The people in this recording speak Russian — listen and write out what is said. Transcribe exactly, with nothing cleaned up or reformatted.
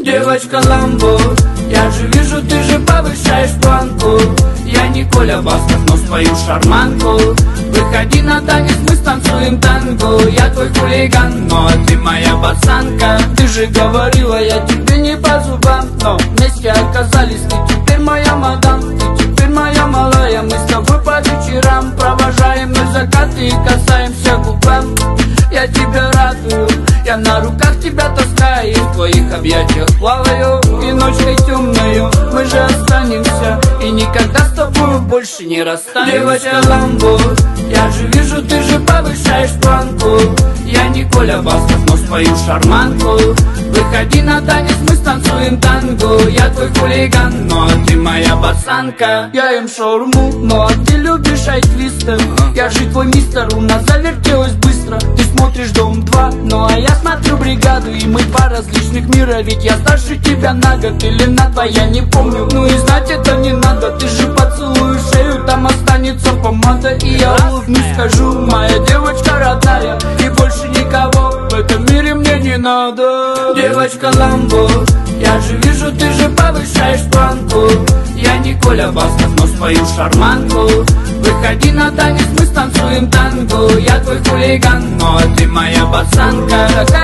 Девочка Ламбо, я же вижу, ты же повышаешь планку. Я не Коля Басков, но спою шарманку. Выходи на танец, мы станцуем танго. Я твой хулиган, но ты моя пацанка. Ты же говорила, я тебе не по зубам, но вместе оказались, ты теперь моя мадам. Ты теперь моя малая, мы с тобой по вечерам провожаем мы закаты и касаемся губам. Я тебя радую, я на руках тебя таскаю, и в твоих объятиях плаваю. И ночкой темною мы же останемся, и никогда с тобой больше не расстанемся. Девочка Ламбо, я же вижу, ты же повышаешь планку. Я не Коля Басков, но спою шарманку. Выходи на танец, мы станцуем танго. Я твой хулиган, но ты моя пацанка. Я ем шаурму, но а ты любишь айквистов. Я же твой мистер, у нас завертелось быстро. Ты смотришь Дом два, ну а я смотрю Бригаду. И мы два различных мира, ведь я старше тебя на год или на два, я не помню. Ну и знать это не надо, ты же поцелуешь шею, там останется помада. И я улыбнусь, скажу, моя девочка родная, и больше никого в этом мире мне не надо. Девочка Ламбо, я же вижу, ты же повышаешь планку. Я не Коля Басков, но спою шарманку. Выходи на танец, мы станцуем танго. Я твой хулиган, но ты моя пацанка.